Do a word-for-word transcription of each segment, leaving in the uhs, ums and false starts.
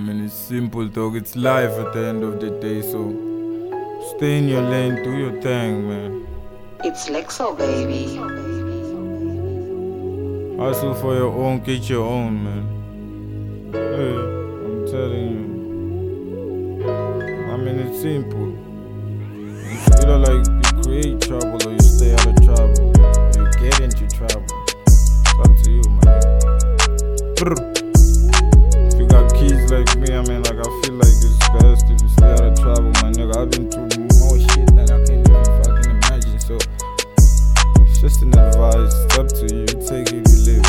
mean, it's simple, dog. It's life at the end of the day, so stay in your lane, do your thing, man. It's Lexo, baby. Hustle for your own, get your own, man. Hey, I'm telling you. I mean, it's simple. It's either like you create trouble or you stay out of trouble. Or you get into trouble. It's up to you, man. If you got keys like me, I mean, like, I feel like it's best if you stay out of trouble, my nigga. I've been through more shit than I can even fucking imagine, so it's just an advice. It's up to you. You take it, you live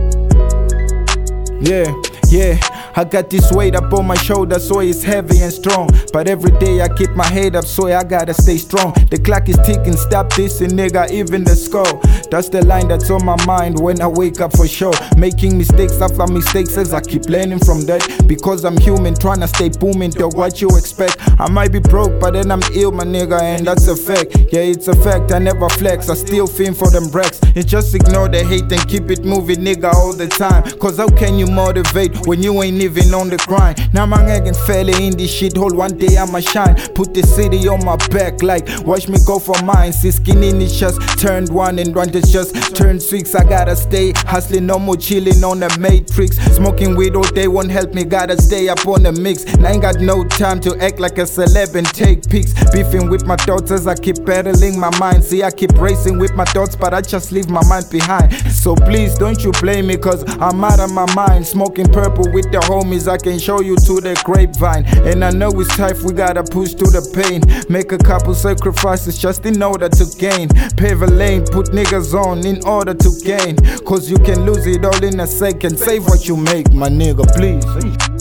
it. Yeah, yeah, I got this weight up on my shoulders, so it's heavy and strong. But every day I keep my head up, so I gotta stay strong. The clock is ticking, stop dissing, nigga, even the score. That's the line that's on my mind when I wake up for sure. Making mistakes after mistakes as I keep learning from that. Because I'm human, trying to stay booming, dog, what you expect? I might be broke, but then I'm ill, my nigga, and that's a fact. Yeah, it's a fact, I never flex, I still fiend for them bricks. You just ignore the hate and keep it moving, nigga, all the time. Cause how can you motivate when you ain't even on the grind? Now my nigga fell in this shit hole, one day I'ma shine. Put the city on my back like watch me go for mine. See skin in it just turned one and one that's just turned six. I gotta stay hustling, no more chilling on the matrix. Smoking weed all day won't help me, gotta stay up on the mix. And I ain't got no time to act like a celeb and take pics. Beefing with my thoughts as I keep battling my mind. See I keep racing with my thoughts, but I just leave my mind behind. So please don't you blame me, cause I'm out of my mind. Smoking purple with the homies, I can show you to the grapevine. And I know it's tough, we gotta push through the pain. Make a couple sacrifices just in order to gain. Pave a lane, put niggas on in order to gain. Cause you can lose it all in a second. Save what you make, my nigga, please.